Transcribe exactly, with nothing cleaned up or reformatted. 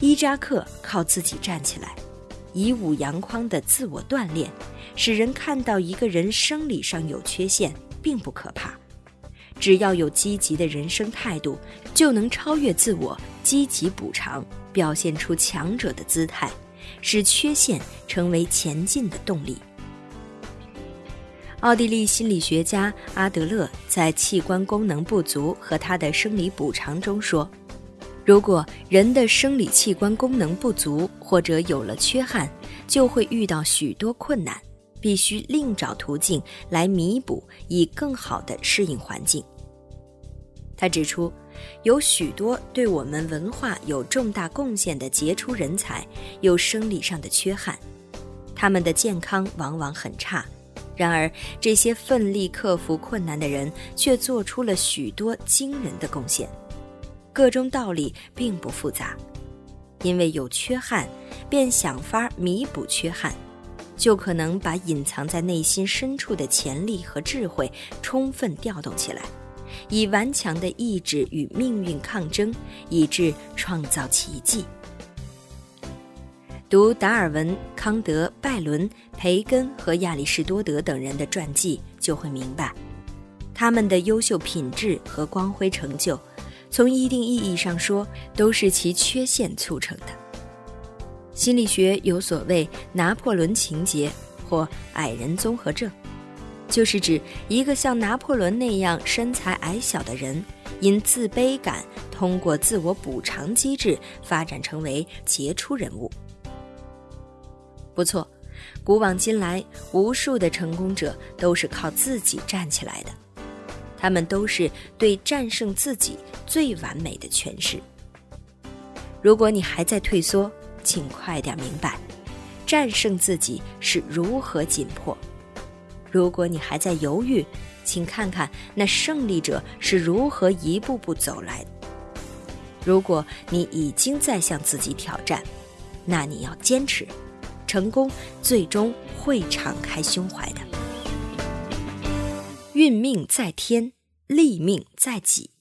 伊扎克靠自己站起来，以武扬匡的自我锻炼，使人看到一个人生理上有缺陷并不可怕，只要有积极的人生态度，就能超越自我，积极补偿，表现出强者的姿态，使缺陷成为前进的动力。奥地利心理学家阿德勒在器官功能不足和他的生理补偿中说，如果人的生理器官功能不足或者有了缺憾，就会遇到许多困难，必须另找途径来弥补，以更好地适应环境。他指出，有许多对我们文化有重大贡献的杰出人才有生理上的缺憾，他们的健康往往很差，然而这些奋力克服困难的人却做出了许多惊人的贡献。个中道理并不复杂，因为有缺憾，便想法弥补缺憾，就可能把隐藏在内心深处的潜力和智慧充分调动起来，以顽强的意志与命运抗争，以致创造奇迹。读达尔文、康德、拜伦、培根和亚里士多德等人的传记，就会明白，他们的优秀品质和光辉成就，从一定意义上说，都是其缺陷促成的。心理学有所谓拿破仑情节或矮人综合症，就是指一个像拿破仑那样身材矮小的人，因自卑感通过自我补偿机制发展成为杰出人物。不错，古往今来，无数的成功者都是靠自己站起来的，他们都是对战胜自己最完美的诠释。如果你还在退缩，请快点明白，战胜自己是如何紧迫。如果你还在犹豫，请看看那胜利者是如何一步步走来的。如果你已经在向自己挑战，那你要坚持，成功最终会敞开胸怀的。运命在天，立命在己。